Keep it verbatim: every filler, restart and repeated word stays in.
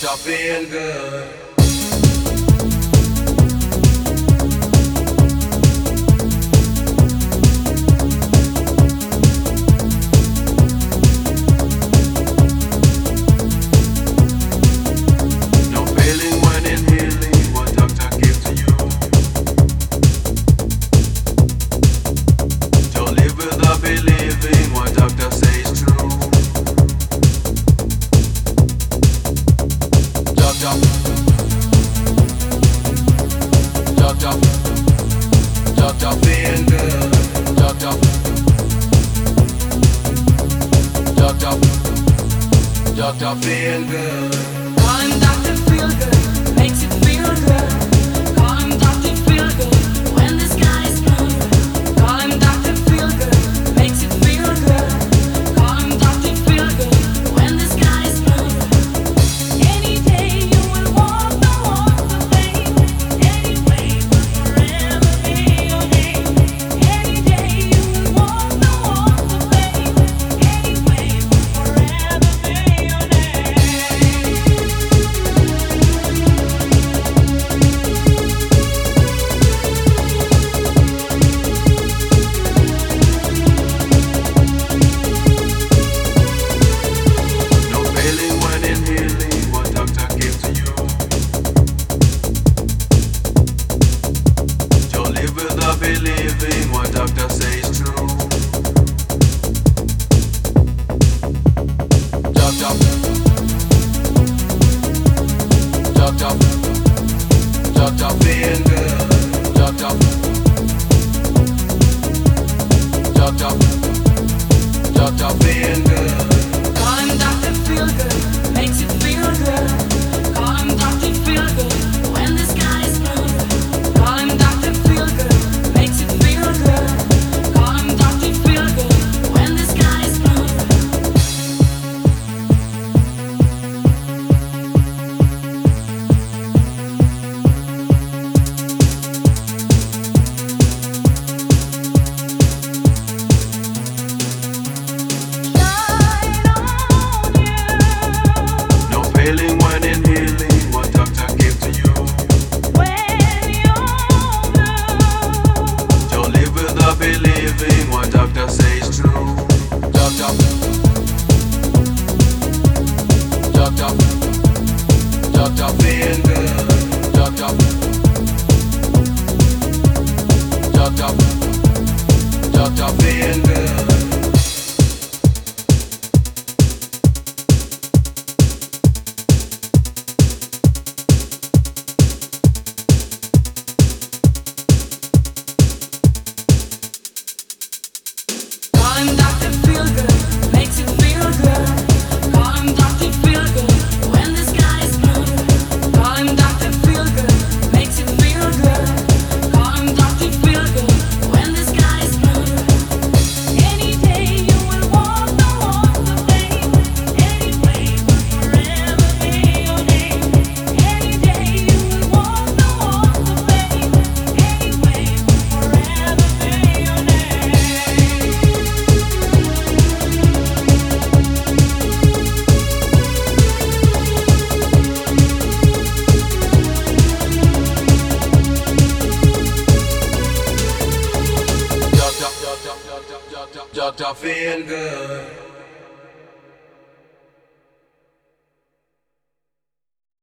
Doctor Feel Good. Doctor Feel Good. Doctor Doctor Doctor Feel Good. Call him Doctor Feel Good, makes it feel good. Call him Doctor Feel Good, when the sky is blue. Call him Doctor Feel Good, makes it feel good. Call him Doctor Feel Good, when the sky is blue. Any day you will walk the walk of faith. Anyway, will forever be your name. Any day you will walk the walk of faith. Anyway, will forever be your name. No failing when in healing what doctor gave to you. To live without believing what doctor says true. Doctor Doctor Doctor Feel Good. Doctor Doctor Doctor Feel Good. Call him Doctor Feel Good, makes it feel good. Call him Doctor Feel Good, when the sky is blue. Call him Doctor Feel Good, makes it feel good. Call him Doctor Feel Good, when the sky is blue. No failing when in healing what doctor gave to you. To live without believing what doctor says true. Doctor Doctor Doctor Feel Good. Doctor Doctor Doctor Feel Good. Call him Doctor Feel Good, makes it feel good. Call him Doctor Feel Good, when the sky is blue. Call him Doctor Feel Good, makes it feel good. Call him Doctor Feel Good, when the sky is blue. Any day you will walk the walk of faith. Anyway, will forever be your name. Any day you will walk the walk of faith. Anyway, will forever be your name. Doctor Feel Good.